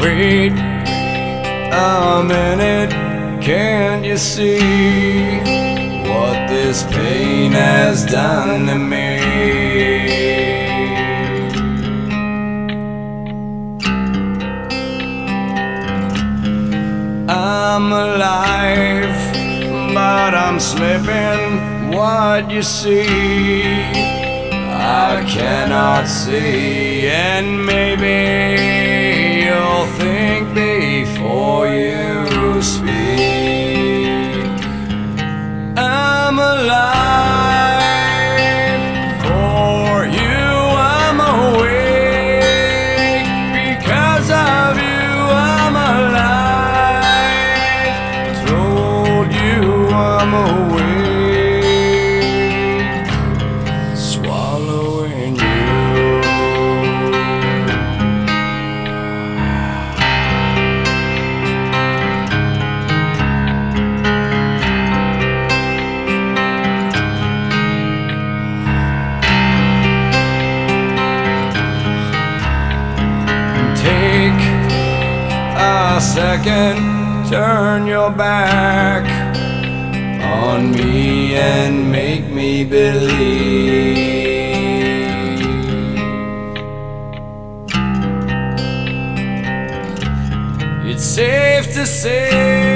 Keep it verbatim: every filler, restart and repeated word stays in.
Wait a minute, can't you see what this pain has done to me? I'm alive, but I'm slipping. What you see, I cannot see. And maybe you'll think before you speak. I'm alive for you, I'm awake because of you, I'm alive. Told you I'm awake, swallowing you. Take a second, turn your back on me and make me believe it's safe to say